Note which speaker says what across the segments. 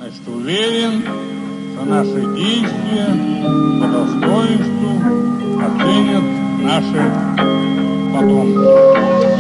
Speaker 1: Значит, уверен, что наши действия по достоинству оценят наши потомки.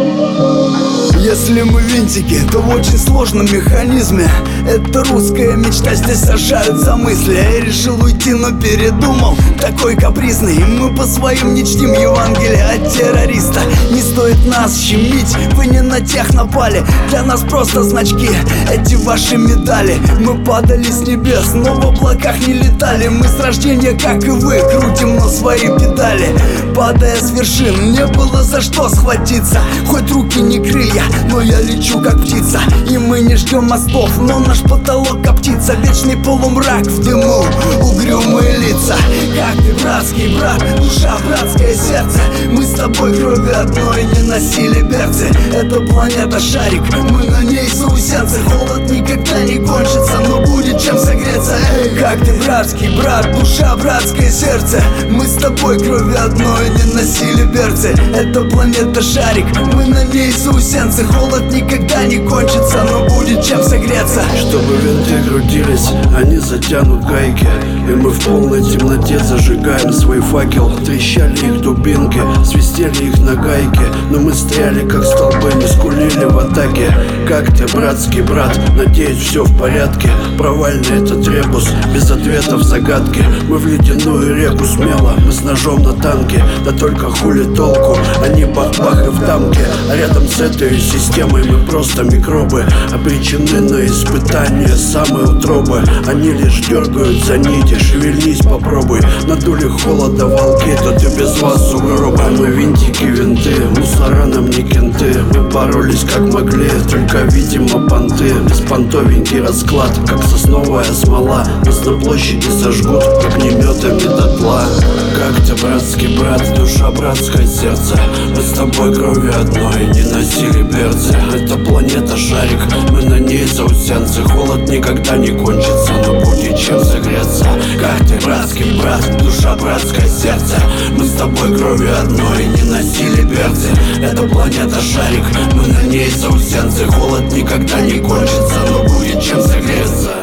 Speaker 2: Если мы винтики, то в очень сложном механизме. Это русская мечта, здесь сажаются мысли. Я решил уйти, но передумал, такой капризный. Мы по своим не чтим Евангелие от террориста. Не стоит нас щемить, вы не на тех напали. Для нас просто значки, эти ваши медали. Мы падали с небес, но в облаках не летали. Мы с рождения, как и вы, крутим на свои педали. Падая с вершин, не было за что схватиться. Хоть руки не крылья, но я лечу как птица. И мы не ждем мостов, но наш потолок коптится. Вечный полумрак в дыму, угрюмые лица. Как ты, братский брат, душа, братское сердце. Мы с тобой крови одной не носили берцы. Эта планета шарик, мы на ней заусенцы. Холод никогда не кончится, но будет чем согреться. Эй, как ты, братский брат, душа, братское сердце. Мы с тобой крови одной не носили берцы. Эта планета шарик, мы на ней заусенцы. Холод никогда не кончится, но будет чем согреться.
Speaker 3: Чтобы винты крутились, они затянут гайки. И мы в полной темноте зажигаем свой факел. Трещали их дубинки, свистели их на гайке. Но мы стряли как столбы, не скулили в атаке. Как ты, братский брат, надеюсь, все в порядке. Провальный этот ребус, без ответов загадки. Мы в ледяную реку смело, мы с ножом на танке. Да только хули толку, они бах-бах и в дамке. А рядом с этой системой мы просто микробы, обречены на испытания самой утробы. Они лишь дергают за нити, шевельнись попробуй. Надули холода волки, тут и без вас угроба. Мы винтики, винты, мусора нам не кенты. Мы боролись как могли, только видимо понты. Беспонтовенький расклад, как сосновая смола. Нас на площади сожгут огнеметами дотла. Как ты, братский брат, душа, братское сердце. Мы с тобой крови одной не носили берцы. Это планета шарик, мы на ней заусенцы. Холод никогда не кончится, но будет чем согреться. Как ты, братский брат, душа, братское сердце. Мы с тобой крови одной не носили берцы. Это планета шарик, мы на ней заусенцы. Холод никогда не кончится, но будет чем согреться.